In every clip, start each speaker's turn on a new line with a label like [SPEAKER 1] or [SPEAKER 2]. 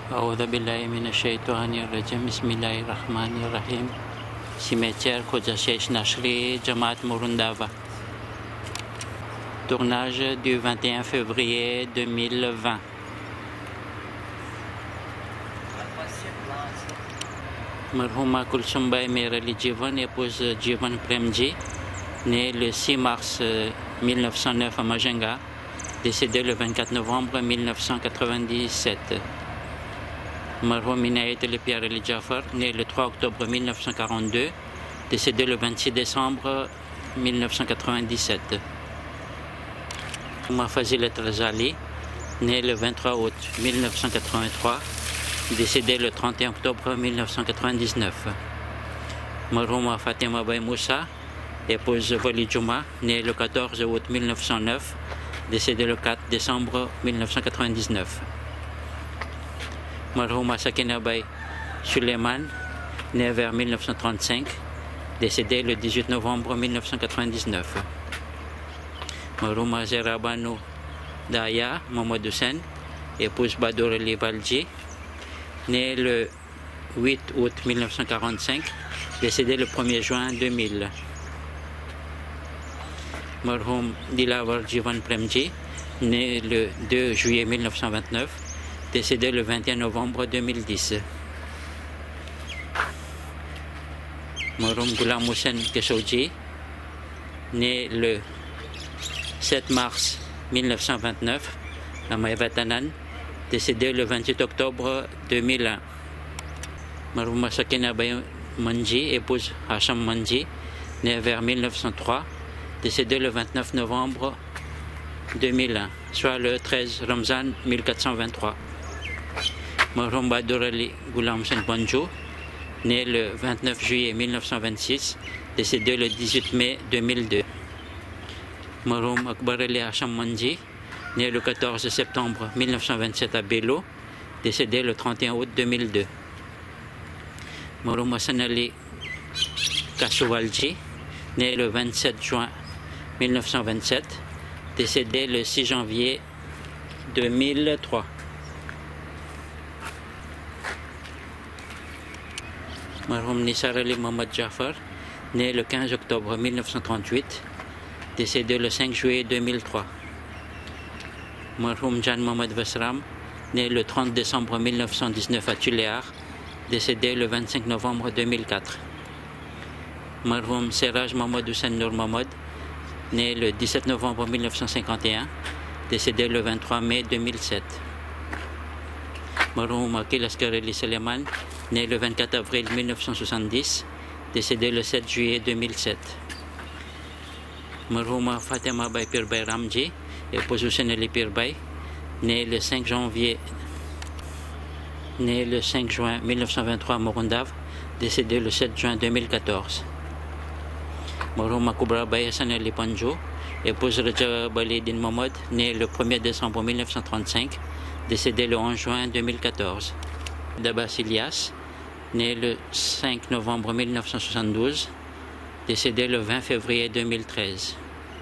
[SPEAKER 1] أعوذ بالله من الشيطان الرجيم بسم الله الرحمن الرحيم Cimetière Khojachesh Nashri, Jamaat Morundava. Tournage du 21 février 2020. Marhuma Kulsumbai Merali Jivan, épouse Jivan Premji, née le 6 mars 1909 à Majenga, décédée le 24 novembre 1997. Marhum Inayet El Pierre Ali Jafar, né le 3 octobre 1942, décédé le 26 décembre 1997. Fazilet Razali, né le 23 août 1983, décédé le 31 octobre 1999. Marhum Fatima Bay Moussa, épouse Wali Juma, né le 14 août 1909, décédé le 4 décembre 1999. Marhuma Sakina Bay Suleiman, né vers 1935, décédé le 18 novembre 1999. Marhuma Zerabanu Daya Mohamed Hussein, épouse Badour Ali Valji, né le 8 août 1945, décédé le 1er juin 2000. Marhum Dilawar Jivan Premji, né le 2 juillet 1929, décédé le 21 novembre 2010. Marhum Ghulam Hussein Keshoji, né le 7 mars 1929 à Maïvatanan, décédé le 28 octobre 2001. Marhum Sakina Bay Manji, épouse Hacham Manji, né vers 1903, décédé le 29 novembre 2001, soit le 13 Ramzan 1423. Marhum Badour Ali Ghulam Hussein Banjo, né le 29 juillet 1926, décédé le 18 mai 2002. Marhum Akbar Ali Hacham Manji, né le 14 septembre 1927 à Bello, décédé le 31 août 2002. Marhum Hassan Ali Kasouvalji, né le 27 juin 1927, décédé le 6 janvier 2003. Marhum Nisar Ali Mohamed Jafar, né le 15 octobre 1938, décédé le 5 juillet 2003. Marhum Jan Mohamed Vesram, né le 30 décembre 1919 à Tuléar, décédé le 25 novembre 2004. Marhum Seraj Mohamed Hussein Nour Mohamed, né le 17 novembre 1951, décédé le 23 mai 2007. Marhum Akil Askareli Seleman, né le 24 avril 1970, décédé le 7 juillet 2007. Marhuma Fatima Bay Pirbay Ramji, épouse Hussein Ali Pirbay, né le 5 juin 1923 à Morundav, décédé le 7 juin 2014. Marhuma Kubra Bay Hassan Ali Panjo, épouse Raja Balidin Mohamed, né le 1er décembre 1935, décédé le 11 juin 2014. Dabas Ilyas, né le 5 novembre 1972, décédé le 20 février 2013.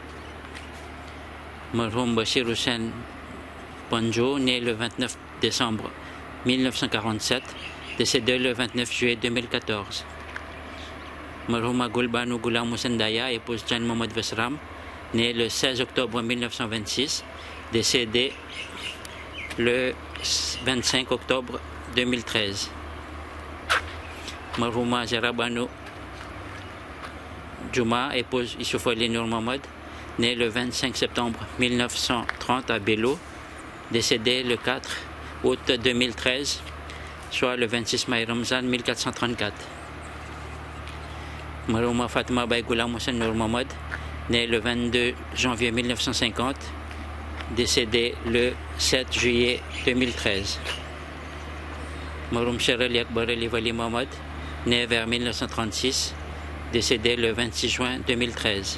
[SPEAKER 1] Marhum Bashir Hussein Panjo, né le 29 décembre 1947, décédé le 29 juillet 2014. Marhuma Gulbanu Ghulam Hussein Daya, épouse Jan Mohamed Vesram, né le 16 octobre 1926, décédé le 25 octobre 2013. Marhuma Zerabanu Juma, épouse Issouf Ali Nour Mohamed, né le 25 septembre 1930 à Bello, décédé le 4 août 2013, soit le 26 mai Ramzan 1434. Marhuma Fatima Bay Ghulam Hussein Nour Mohamed, né le 22 janvier 1950, décédé le 7 juillet 2013. Marhum Sherali Akbar Ali Wali Mohamed, né vers 1936, décédé le 26 juin 2013.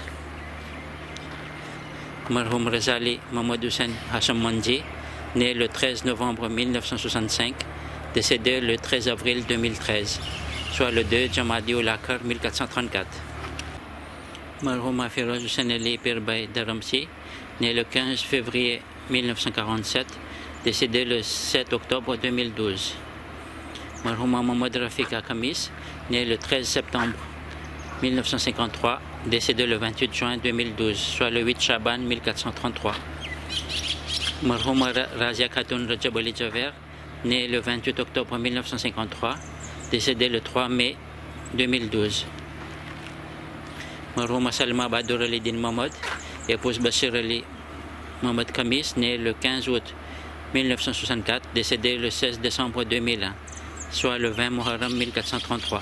[SPEAKER 1] Marhum Razali Mohamed Hussein Hacham Manji, né le 13 novembre 1965, décédé le 13 avril 2013, soit le 2 Jamadi ul Akhar 1434. Marhum Firoz Hussein Ali Pirbay Dharamsi, né le 15 février 1947, décédé le 7 octobre 2012. Marhouma Mohamed Rafika Khamis, né le 13 septembre 1953, décédé le 28 juin 2012, soit le 8 Chaban 1433. Marhouma Razia Khatoun Rajab Ali Javer, né le 28 octobre 1953, décédé le 3 mai 2012. Marhouma Salma Badour Ali Din Mohamed, épouse Bashir Ali Mohamed Khamis, né le 15 août 1964, décédé le 16 décembre 2001, soit le 20 Muharram 1433.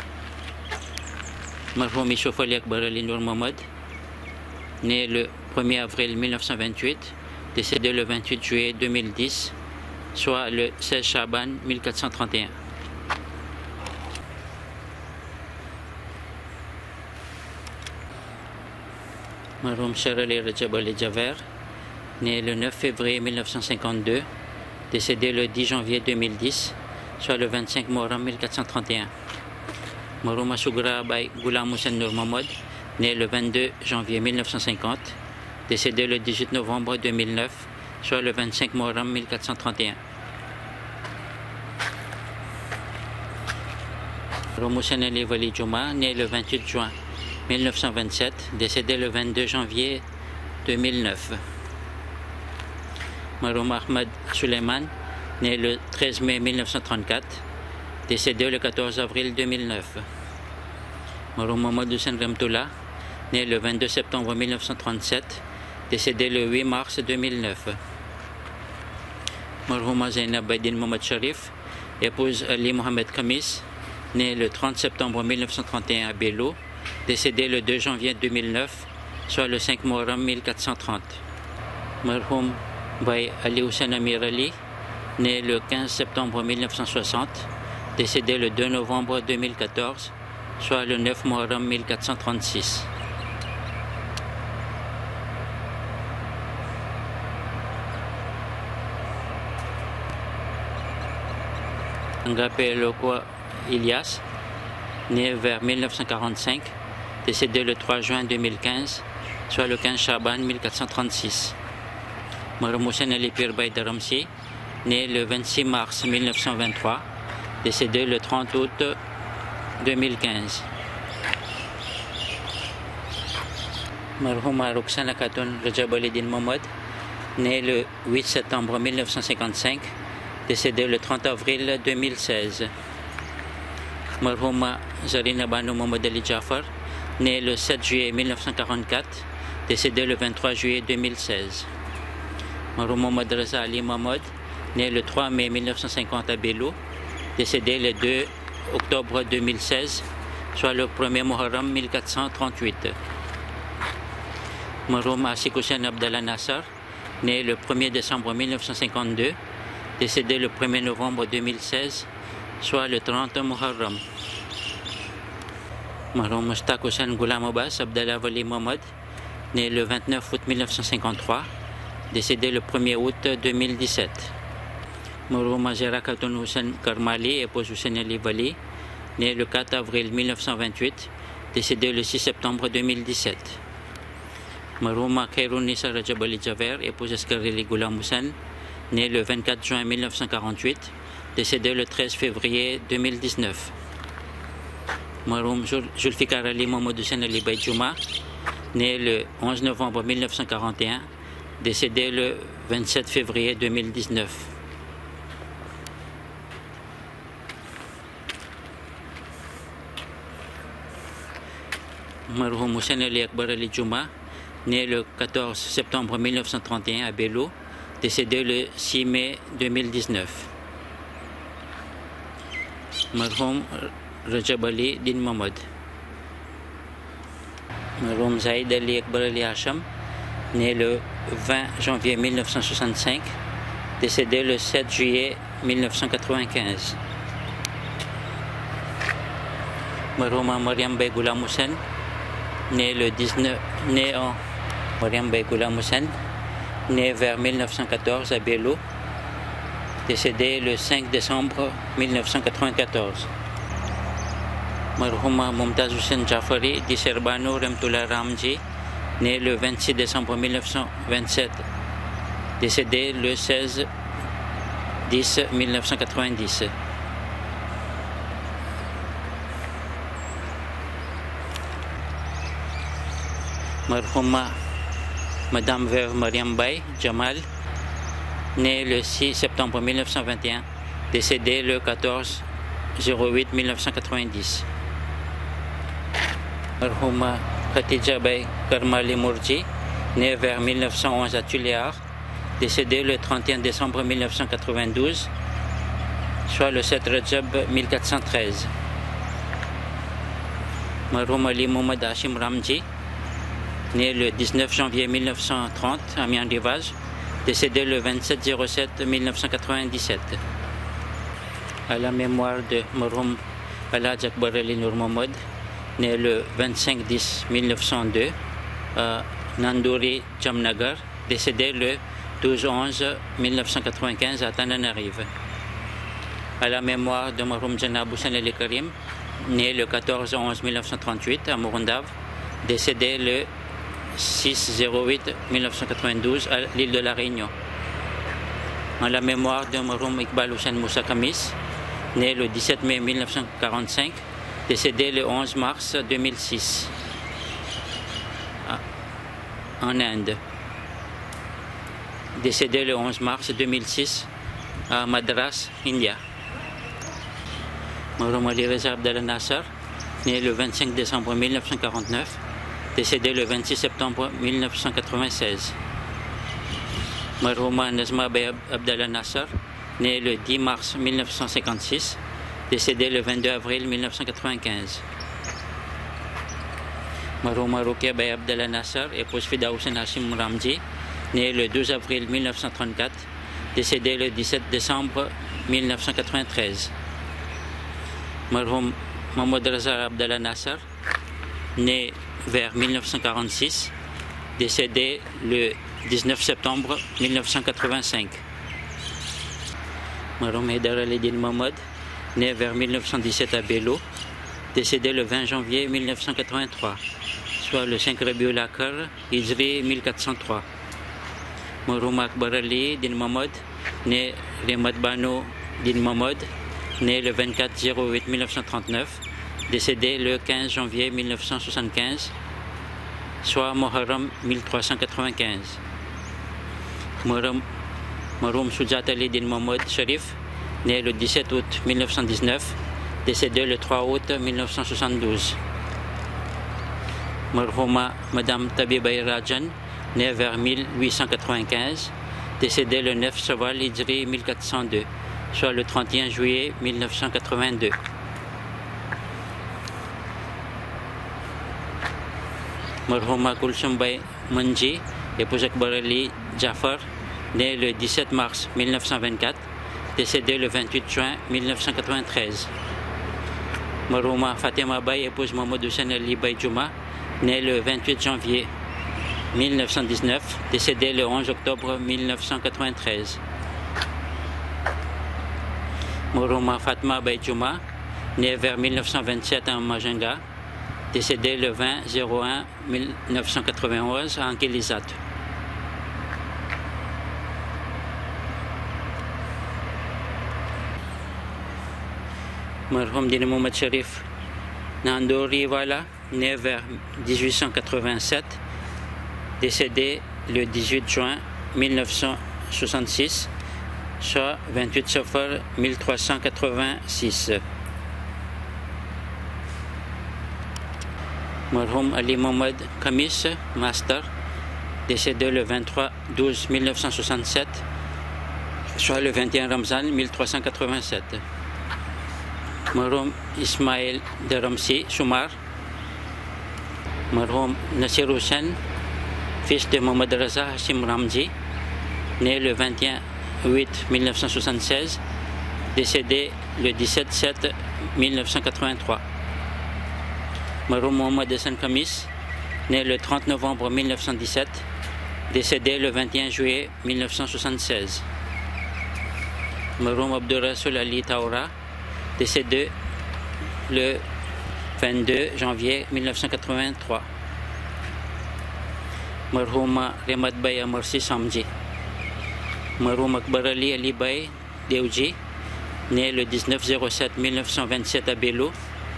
[SPEAKER 1] Marhoum Ishouf Ali Akbar Ali Nour Mohamed, né le 1er avril 1928, décédé le 28 juillet 2010, soit le 16 Chaban 1431. Marhoum Sher Ali Rajab Ali Javer, né le 9 février 1952, décédé le 10 janvier 2010, soit le 25 Muharram 1431. Marhouma Sougra Bay Ghulam Hussein Nour Mohamed, né le 22 janvier 1950, décédé le 18 novembre 2009, soit le 25 Muharram 1431. Marhoum Hussein Ali Wali Juma, né le 28 juin 1927, décédé le 22 janvier 2009. Marhoum Ahmad Suleiman, né le 13 mai 1934, décédé le 14 avril 2009. Marhoum Mohamed Hussein Ramtoula, né le 22 septembre 1937, décédé le 8 mars 2009. Marhouma Zainab Baydin Mohamed Sharif, épouse Ali Mohamed Khamis, né le 30 septembre 1931 à Bello, décédé le 2 janvier 2009, soit le 5 Muharram 1430. Marhoum Bay Ali Hussein Amir Ali, né le 15 septembre 1960, décédé le 2 novembre 2014, soit le 9 Muharram 1436. Ngapé Lokwa Ilyas, né vers 1945, décédé le 3 juin 2015, soit le 15 Chaban 1436. Marhoum Hussein Ali Pir Bay Daramsi, né le 26 mars 1923, décédé le 30 août 2015. Marhouma Roxana Khatoun Rajab Ali Din Mohamed, né le 8 septembre 1955, décédé le 30 avril 2016. Marhouma Zarina Banu Mohamed Ali Jafar, né le 7 juillet 1944, décédé le 23 juillet 2016. Marhoum Mohamed Raza Ali Mohamed, né le 3 mai 1950 à Bello, décédé le 2 octobre 2016, soit le 1er Muharram 1438. Marhoum Asik Hussein Abdallah Nassar, né le 1er décembre 1952, décédé le 1er novembre 2016, soit le 30 Muharram. Marhoum Mushtaq Hussein Ghulam Abbas Abdallah Wali Mohamed, né le 29 août 1953, décédé le 1er août 2017. Marhoum Azera Khatoun Hussein Karmali, épouse Hussein Ali Wali, né le 4 avril 1928, décédé le 6 septembre 2017. Marhouma Khairun Nisa Rajab Ali Javer, épouse Askarili Ghulam Hussein, né le 24 juin 1948, décédé le 13 février 2019. Marhoum Zulfikar Ali Mohamed Hussein Ali Bay Juma, né le 11 novembre 1941, décédé le 27 février 2019. Marhoum Hussein Ali Akbar Ali Juma, né le 14 septembre 1931 à Bello, décédé le 6 mai 2019. Marhoum Rajab Ali Din Mohamed. Marhoum Zaid Ali Akbar Ali Hasham, né le 20 janvier 1965, décédé le 7 juillet 1995. Marhouma Mariam Bay Ghulam Hussein, né en Mariam Bay Ghulam Hussein, né vers 1914 à Bello, décédé le 5 décembre 1994. Marhouma Mumtaz Hussein Jafari di Serbano Ramtoula Ramji, né le 26 décembre 1927, décédé le 16 10-1990. Marhouma Madame Veuve Mariam Bay Jamal, née le 6 septembre 1921, décédée le 14-08-1990. Marhouma Khatija Bay Karmali Mourji, née vers 1911 à Tuléar, décédée le 31 décembre 1992, soit le 7 Rajab 1413. Marhoum Ali Mohamed Hashim Ramji, né le 19 janvier 1930 à Mian-Rivage, décédé le 27-07-1997. À la mémoire de Marhoum Alhaj Akbar Ali Noor Mohamed, né le 25-10-1902 à Nandouri, Jamnagar, décédé le 12-11-1995 à Tananarive. À la mémoire de Marhoum Janab Hussein Ali Karim, né le 14-11-1938 à Mourundav, décédé le 6-08-1992 à l'île de la Réunion. En la mémoire de Marhoum Iqbal Hussein Moussa Khamis, né le 17 mai 1945, décédé le 11 mars 2006 en Inde. Décédé le 11 mars 2006 à Madras, India. Marhoum Ali Reza Abdallah Nasser, né le 25 décembre 1949, décédé le 26 septembre 1996. Marhouma Nazma Bay Abdallah Nasser, né le 10 mars 1956, décédé le 22 avril 1995. Marhouma Rukia Bay Abdallah Nasser, épouse Fida Hussein Hashim Ramji, né le 12 avril 1934, décédé le 17 décembre 1993. Marhoum Mohamed Raza Abdallah Nasser, né vers 1946, décédé le 19 septembre 1985. Marhoum Haidar Ali Din Mohamed, né vers 1917 à Bello, décédé le 20 janvier 1983, soit le 5 Rabiul Akhir, Hijri 1403. Marhoum Akbar Ali Din Mohamed, né Remad Bano Din Mohamed, né le 24-08-1939, décédé le 15 janvier 1975, soit Muharram 1395. Marhoum Shujat Ali Din Mohamed Sharif, né le 17 août 1919, décédé le 3 août 1972. Marhouma Madame Tabibaï Rajan, née vers 1895, décédé le 9 Shawwal Hijri 1402, soit le 31 juillet 1982. Marhouma Kulsum Bay Manji, épouse Akbar Ali Jafar, né le 17 mars 1924, décédé le 28 juin 1993. Marhouma Fatima Bay, épouse Mohamed Hussein Ali Bay Juma, né le 28 janvier 1919, décédé le 11 octobre 1993. Marhouma Fatma Bay Juma, né vers 1927 à Majanga, décédé le 20-01-1991 à Ankelizat. Marhoum Din Mohamed Sharif Nandouri Wala, né vers 1887, décédé le 18 juin 1966, soit 28 Safar 1386. Marhoum Ali Mohamed Khamis, master, décédé le 23-12-1967, soit le 21 Ramzan 1387. Marhoum Ismail de Ramsi Soumar, Marhoum Nasir Hussain, fils de Mohamed Raza Hashim Ramji, né le 21-08-1976, décédé le 17-07-1983. Marhoum Mohamed Hassan Khamis, né le 30 novembre 1917, décédé le 21 juillet 1976. Marhoum Abdurrasoul Ali Taoura, décédé le 22 janvier 1983. Marhouma Remad Bay Amarsi Samji. Marhoum Akbar Ali Ali Bay Deouji, né le 19-07-1927 à Bello.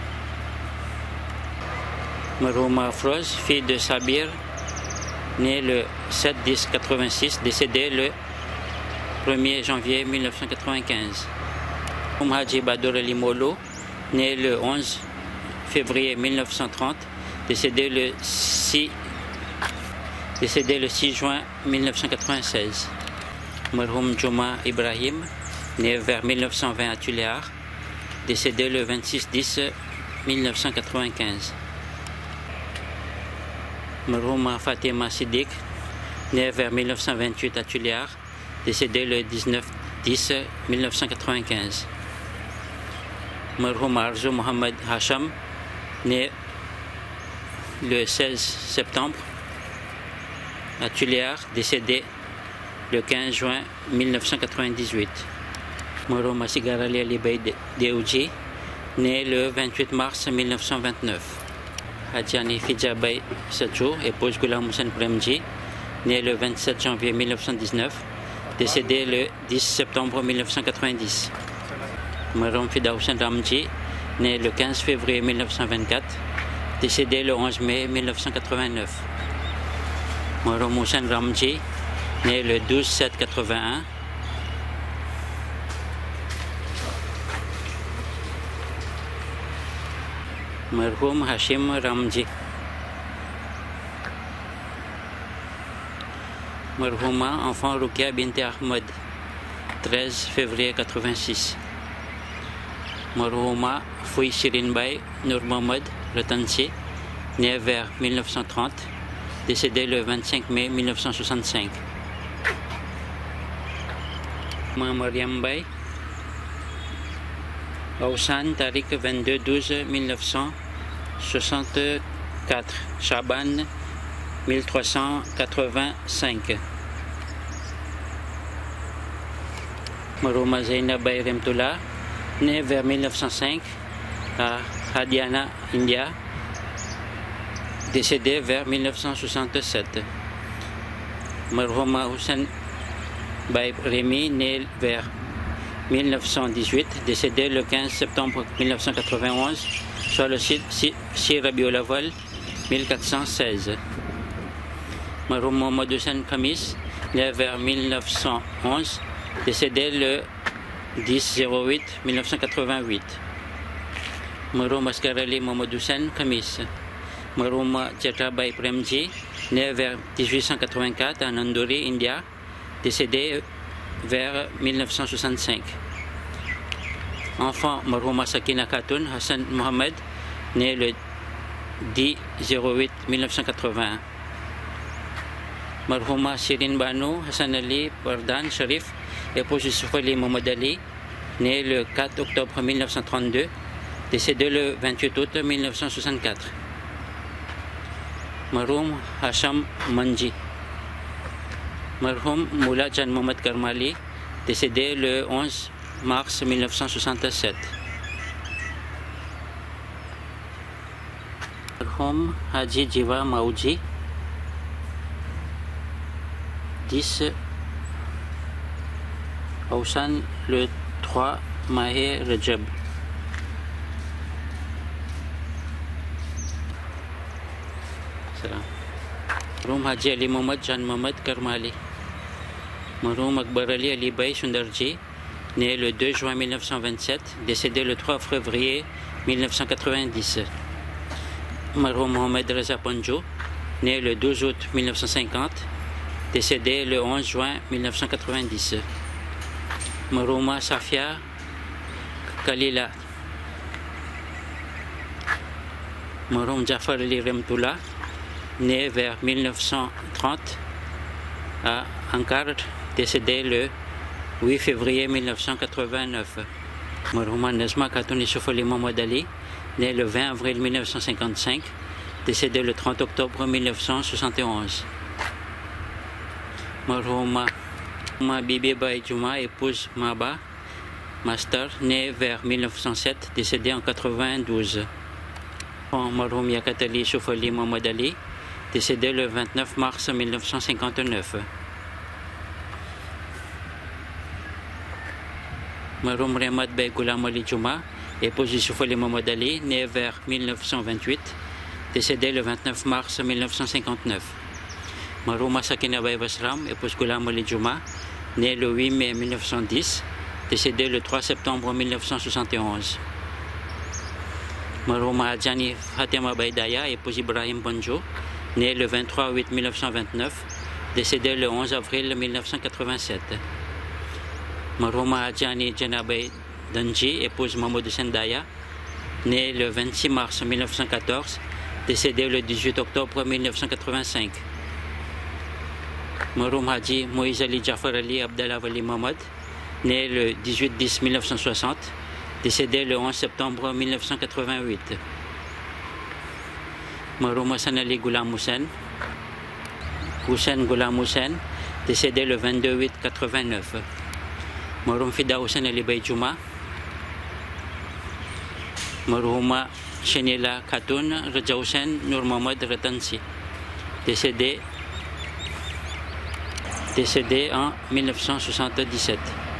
[SPEAKER 1] Marhouma Afroz, fille de Sabir, né le 7-10-86, décédé le 1er janvier 1995. Haji Badour Ali Molo, né le 11 février 1930, décédé le 6 juin 1996. Marhoum Juma Ibrahim, né vers 1920 à Tuléar, décédé le 26-10-1995. Marhouma Fatima Siddiq, né vers 1928 à Tuléar, décédé le 19-10-1995. Marhoum Arzu Mohamed Hacham, né le 16 septembre à Tuléar, décédé le 15 juin 1998. Marhoum Asigarali Ali Bey Deouji, né le 28 mars 1929. Hadjani Fidjabay Sadjo, épouse Ghulam Hussain Premji, né le 27 janvier 1919, décédé le 10 septembre 1990. Marhoum Fida Hussain Ramji, né le 15 février 1924, décédé le 11 mai 1989. Marhoum Hussain Ramji, né le 12-7-81, Marhoum Hashim Ramji. Marhouma enfant Rukia Binti Ahmed, 13 février 86. Marhouma Fouy Shirin Bay Nour Mohamed Ratansi, né vers 1930, décédé le 25 mai 1965. Mariam Bay Aousan, Tariq 22-12-1964, Chaban 1385. Marhouma Zainab Bay Remtoula, né vers 1905 à Hadiana, India, décédé vers 1967. Marhouma Hussain Bay Rémi, né vers 1918, décédé le 15 septembre 1991, soit le 6 Rabiul Awwal 1416. Marhoum Mohamed Hussain Khamis, né vers 1911, décédé le 10-08-1988. Marhoum Asghar Ali Mohamed Hussain Khamis. Marhoum Jatrabay Premji, né vers 1884 à Nanduri, India, décédé vers 1965. Enfant Marhouma Sakina Khatoun Hassan Mohamed, né le 10-08-1981. Marhouma Shirin Banu Hassan Ali Pardan Sharif, épouse Yusuf Ali Mohamed Ali, né le 4 octobre 1932, décédé le 28 août 1964. Marhoum Hasham Manji. Marhoum Moula Jan Mohamed Karmali, décédé le 11 mars 1967. Marhoum Haji Jiva Maouji, 10 Aousan le 3 Mahe Rajab. Marhoum Haji Ali Mohamed Jan Mohamed Karmali. Marhoum Akbar Ali Ali Bey Sundarji, né le 2 juin 1927, décédé le 3 février 1990. Marhoum Mohamed Reza Panjo, né le 12 août 1950, décédé le 11 juin 1990. Marhouma Safia Kalila. Marhoum Jafar Ali Remtoula, né vers 1930 à Ankara, décédé le 8 février 1989. Marhouma Nazma Khatoun Yusuf Ali Mohamed Ali, né le 20 avril 1955, décédé le 30 octobre 1971. Marhouma Bibi Bay Juma, épouse Maba Master, né vers 1907, décédé en 92. Marhoum Yakat Ali Yusuf Ali Mohamed Ali, décédé le 29 mars 1959. Maroum Remad Bey Ghulam Ali Juma, épouse Youssouf Ali Mohamed Ali, né vers 1928, décédé le 29 mars 1959. Marouma Sakina Bey Basram, épouse Ghulam Ali Juma, né le 8 mai 1910, décédé le 3 septembre 1971. Marouma Adjani Fatima Baydaya, épouse Ibrahim Bonjo, né le 23 août 1929, décédé le 11 avril 1987. Marouma Adjani Janabay Danji, épouse Mamadou Sendaya, né le 26 mars 1914, décédé le 18 octobre 1985. Maroum Haji Moïse Ali Jafar Ali Abdallah Wali Mohamed, né le 18-10-1960, décédé le 11 septembre 1988. Maroum Hassan Ali Ghulam Hussein Ghulam Hussein, décédé le 22-8-89. Maroum Fida Hussein Ali Bey Juma, Marouma Chenila Khatoun Raja Hussein Nour Mohamed Ratansi, décédé en 1977.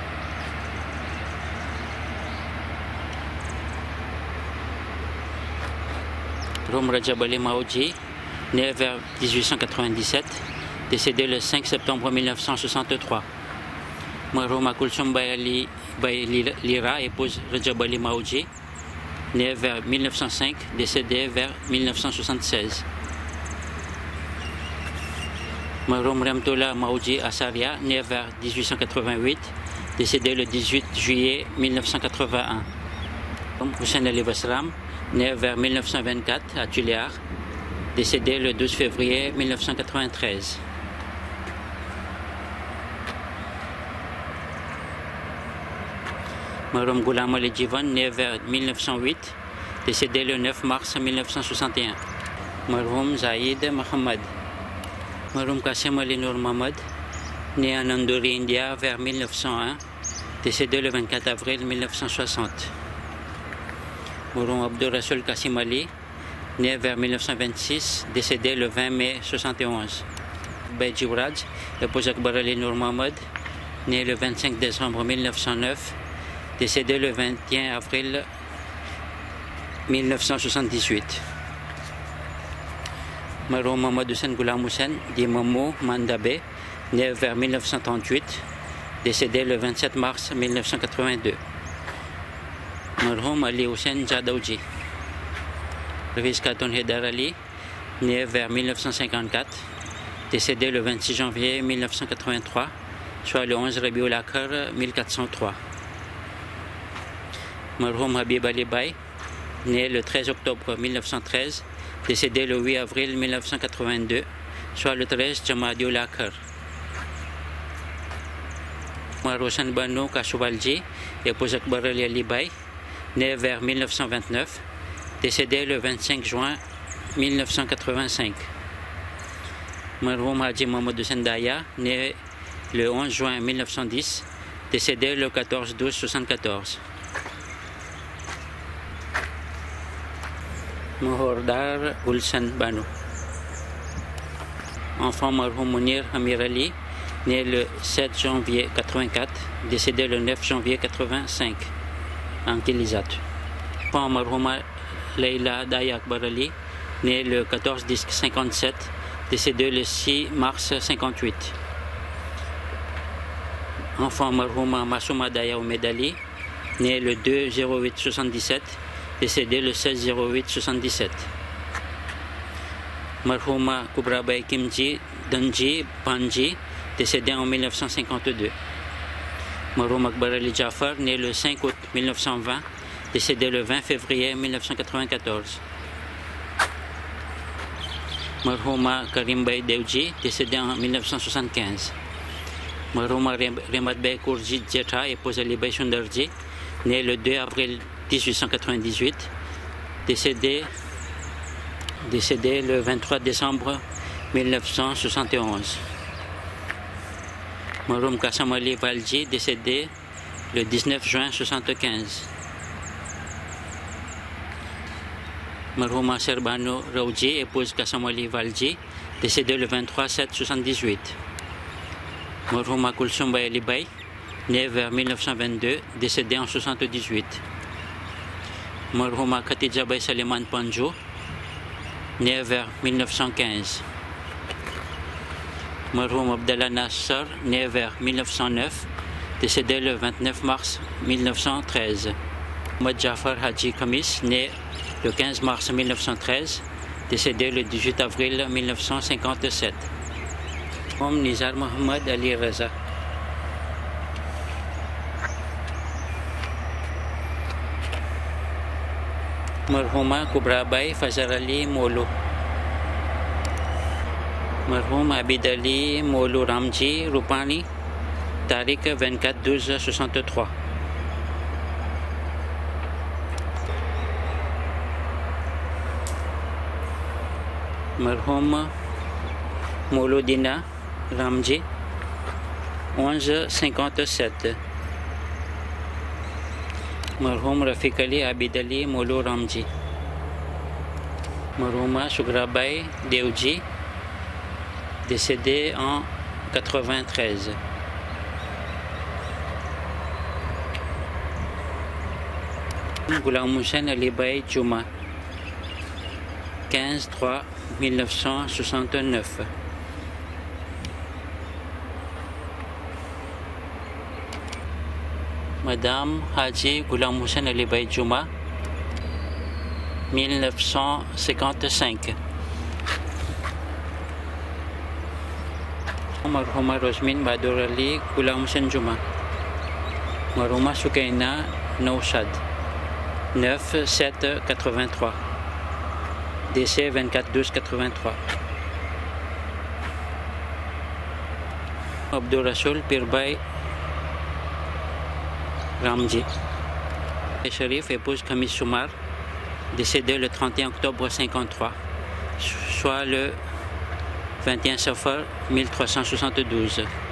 [SPEAKER 1] Rom Rajab Ali Maoudji, né vers 1897, décédé le 5 septembre 1963. Marouma Kulsum Bay Lira, épouse Rajab Ali Maoudji, né vers 1905, décédé vers 1976. Maroum Ramtoula Maoudji Asaria, né vers 1888, décédé le 18 juillet 1981. Hussein Ali Basram, né vers 1924 à Tuléar, décédé le 12 février 1993. Maroum Ghulam Ali Jivan, né vers 1908, décédé le 9 mars 1961. Maroum Zaïd Mohamed. Maroum Qasim Ali Nour Mohamed, né en Andouri, India, vers 1901, décédé le 24 avril 1960. Maroum Abdul Rasoul Qasim Ali, né vers 1926, décédé le 20 mai 1971. Bey Jibraj, épouse Akbar Ali Nour Mohamed, né le 25 décembre 1909, décédé le 21 avril 1978. Maroum Mohamed Hussein Ghulam Hussein, dit Momo Mandabe, né vers 1938, décédé le 27 mars 1982. Maroum Ali Hussein Jadawji, Ravis Khatoun Hedar Ali, né vers 1954, décédé le 26 janvier 1983, soit le 11 Rabiul Akhir 1403. Maroum Habib Ali Bay, né le 13 octobre 1913, décédé le 8 avril 1982, soit le 13 Jamadiul Akhir. Marousan Banu Kashubalji, épouse Akbar Ali Bay, né vers 1929, décédé le 25 juin 1985. Maroum Haji Mohamed Sendaya, né le 11 juin 1910, décédé le 14-12-74. Mohordar Ulsan Banu. Enfant Maroum Mounir Amir Ali, né le 7 janvier 84, décédé le 9 janvier 85, en Kilizat. Enfant Marouma Leila Daya Akbar Ali, né le 14-10-57, décédé le 6 mars 58. Enfant Marouma Masouma Daya Oumed Ali, né le 2-08-77, décédé le 16-08-77. Marhouma Kubra Bay Kimji Danji Panji, décédé en 1952. Maroum Akbar Ali Jafar, né le 5 août 1920, décédé le 20 février 1994. Marhouma Karim Bay Dewji, décédé en 1975. Marouma Remad Bay Kourji Djeta, épouse Ali Bay Sundarji, né le 2 avril 1898, décédé le 23 décembre 1971. Maroum Kassam Ali Valji, décédé le 19 juin 1975. Marouma Serbano Raouji, épouse Kassam Ali Valji, décédé le 23 7 1978. Marouma Kulsum Bay Ali Bay, né vers 1922, décédé en 78. Marhouma Khatija Bai Saliman Panjo, né vers 1915. Marhoum Abdallah Nasser, né vers 1909, décédé le 29 mars 1913. Mohamed Jafar Haji Khamis, né le 15 mars 1913, décédé le 18 avril 1957. Nizar Mohamed Ali Raza. Marhouma Kubra Bai Fazar Ali Molo. Marhoum Abid Ali Molo Ramji Rupani, Tariq 24-12-63. Marhoum Mouloudina Ramji 11-57. Marhoum Rafiq Ali Abid Ali Moulou Ramji. Marhouma Sugrabai Deoji, décédé en 93. Ghulam Hussain Ali Bai Juma 15-3-1969. Madame Haji Ghulam Hussain Ali Bai Juma 1955. Marhouma Rosmin Badur Ali Ghulam Hussain Juma. Marhouma Soukaina Naushad 9-7-83. Décès 24-12-83. Abdul Rasoul Pirbai Ramji. Sharif épouse Khamis Soumar, décédé le 31 octobre 53, soit le 21 Safar 1372.